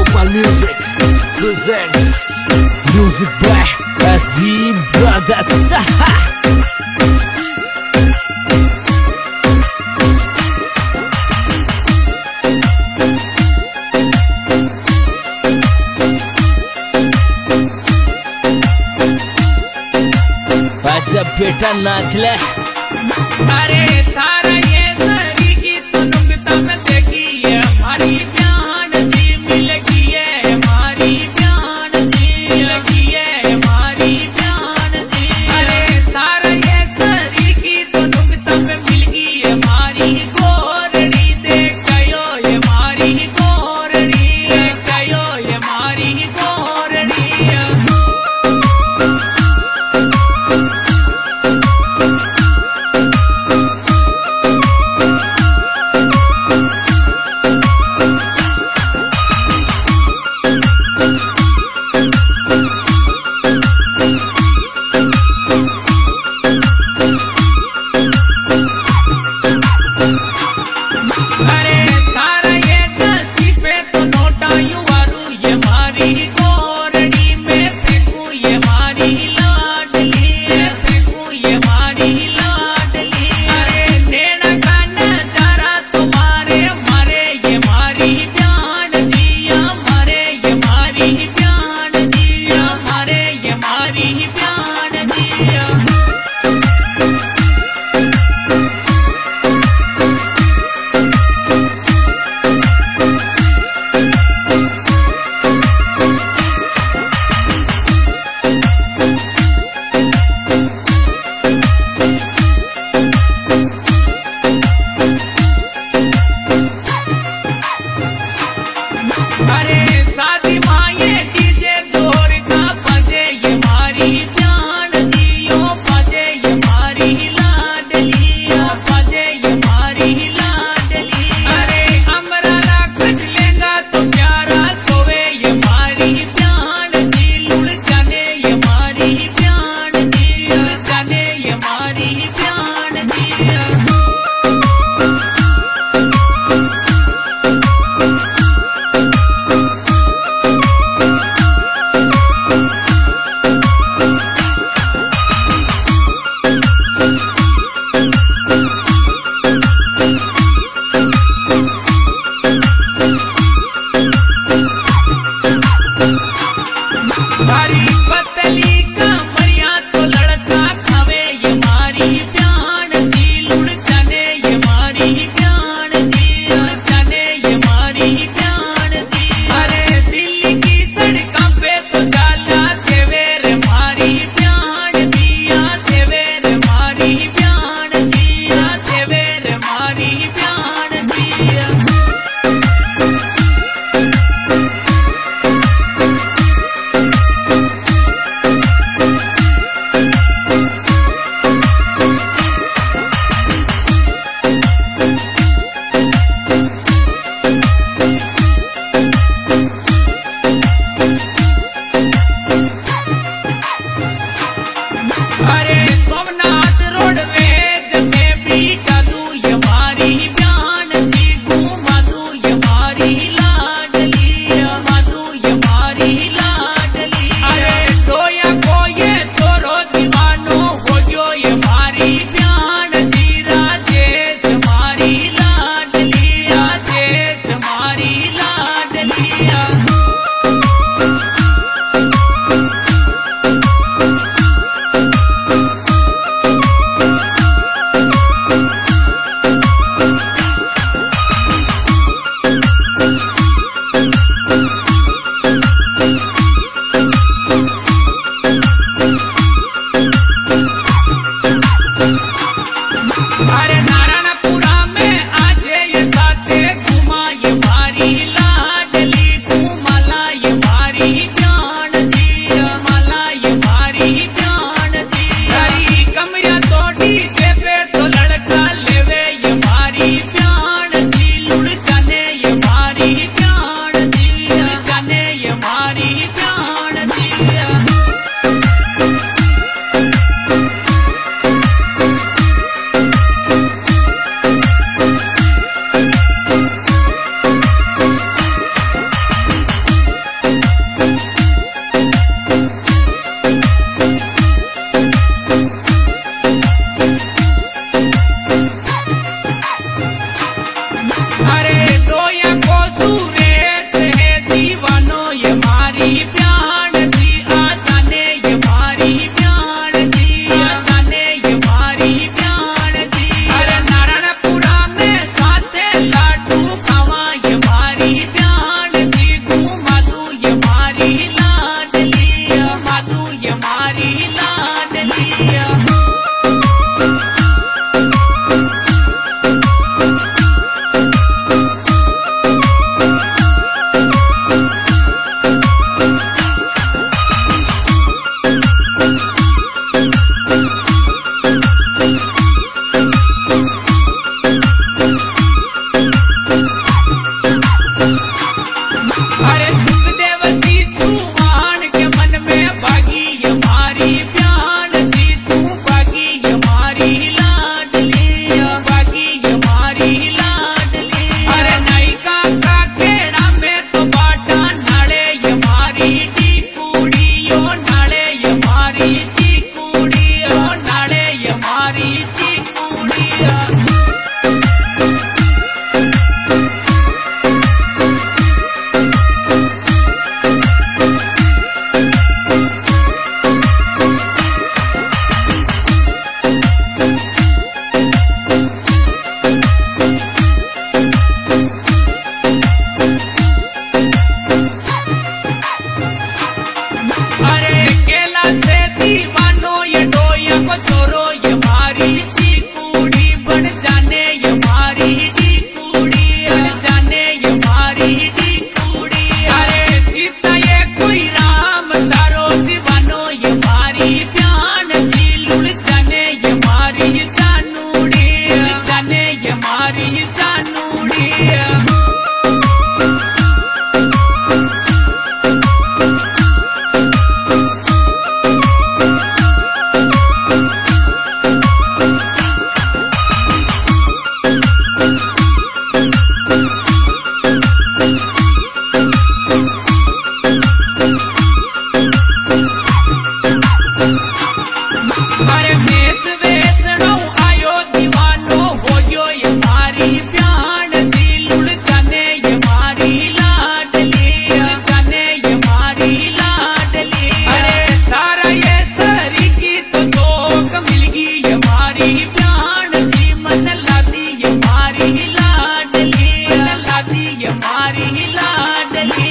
Akmal Music presents music by SB Brothers. अच्छा बेटा नाच ले। अरे तारा ये सरी की तो नुकता में देखी है हमारी प्यान जी मिल गई है, हमारी प्यान जी लगी है, हमारी प्यान जी। अरे तारा ये सरी की तो नुकता में मिल गई है हमारी गोरड़ी देख गयो ये हमारी गोरड़ी देख गयो ये हमारी गोरड़ी। अरे तारा ये जसी पे तो नोटा युवारू ये मारी गोरड़ी में फेंकू ये मारी लाडली फेंकू ये मारी लाडली। अरे देना का नजारा तुम्हारे मारे ये मारी प्यान दिया मारे ये मारी प्यान दिया मारे ये मारी प्यान दिया। अरे शादी माये डीजे जोर का बजे ये मारी प्यान दियो बजे ये मारी लाडली बजे ये मारी लाडली। अरे अमराला कट लेगा तो प्यारा सोवे ये मारी प्यान दी लुड़ जाने ये मारी प्यान दी जाने ये मारी प्यान दी। हरी पतली कमरिया तो लड़का खावे ये मारी प्यान दी लुड़ जाने ये मारी प्यान दी जाने ये मारी प्यान दी। अरे दिल्ली की सड़कों पे तो जाला देवेर मारी प्यान दिया देवेर मारी प्यान दिया देवेर मारी प्यान दिया। अरे सोमनाथ रोडवेज में भी डालू ये मारी प्यान दी अरे दोया को सुरेश है दीवानो ये मारी प्याण जी आ जाने ये मारी प्याण जी आ जाने ये मारी प्याण जी अरे नारायणपुरा में साथे लाडू खावा ये मारी प्याण जी घूमा तू ये मारी लाडली माधु ये मारी लाडली अरे सुखदेवती चुहान के मन में भागी ये मारी प्याण जी तू भागी ये मारी लाडली भागी ये मारी लाडली अरे नायिका का खेड़ा में तो बाटा नाले ये मारी टीकुड़ी यो नाले ये मारी चीकुड़ी यो नाले ये मारी चीकुड़ी अरे केला से दीवानो ये डोया को छोरो ये मारी चीकुड़ी बन जाने ये मारी टीकुड़ी बन जाने ये मारी टीकुड़ी अरे सीता ये कोई राम तारो दीवानो ये मारी प्यान जी लुड़ जाने ये मारी जानूड़ी जाने ये मारी जानूड़ी अरे वेश वेसणो आयो दीवानो होयो ये मारी प्याण जी लुड़ जाने ये मारी लाडली जाने ये मारी लाडली अरे तारा ये सरी की तो शोक मिलगी ये मारी प्याण जी मन लादी ये मारी लाडली लादी ये मारी लाडली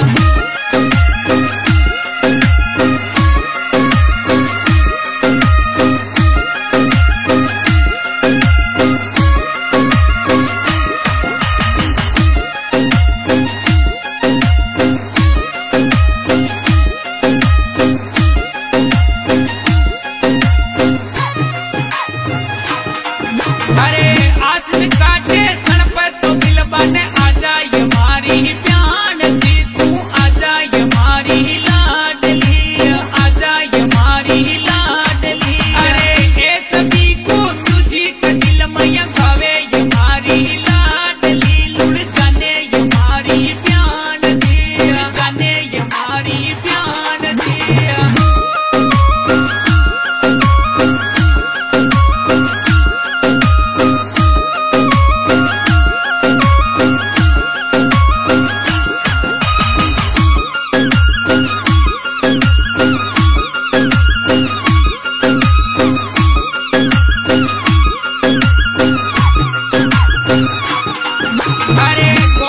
अरे आसिल काटे सण पर तो बिलबाने आजा ये मारी प्याण जी तू आजा ये मारी लाडली आजा ये मारी लाडली अरे ए सभी को तुझी का दिल मैया गावे ये मारी लाडली लुड़ जाने ये मारी प्याण जी जाने ये मारी प्याण जी अरे